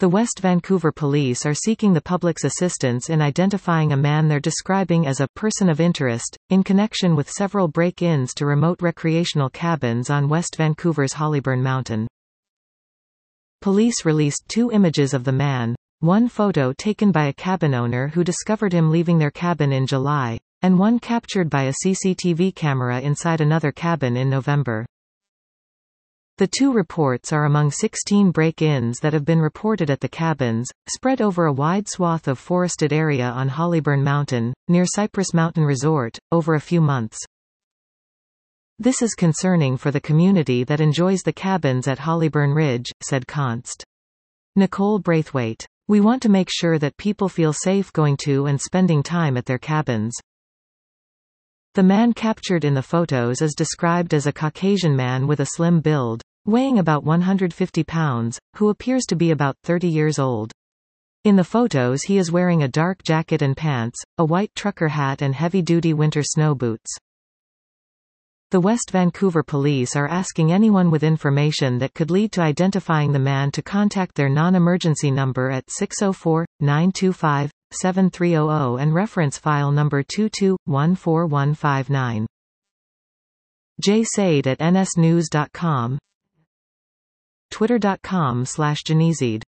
The West Vancouver police are seeking the public's assistance in identifying a man they're describing as a person of interest, in connection with several break-ins to remote recreational cabins on West Vancouver's Hollyburn Mountain. Police released 2 images of the man, one photo taken by a cabin owner who discovered him leaving their cabin in July, and one captured by a CCTV camera inside another cabin in November. The 2 reports are among 16 break-ins that have been reported at the cabins, spread over a wide swath of forested area on Hollyburn Mountain, near Cypress Mountain Resort, over a few months. "This is concerning for the community that enjoys the cabins at Hollyburn Ridge," said Const. Nicole Braithwaite. "We want to make sure that people feel safe going to and spending time at their cabins." The man captured in the photos is described as a Caucasian man with a slim build, weighing about 150 pounds, who appears to be about 30 years old. In the photos he is wearing a dark jacket and pants, a white trucker hat and heavy-duty winter snow boots. The West Vancouver police are asking anyone with information that could lead to identifying the man to contact their non-emergency number at 604-925-7300 and reference file number 2214159. Jay Said at nsnews.com, twitter.com/Janizid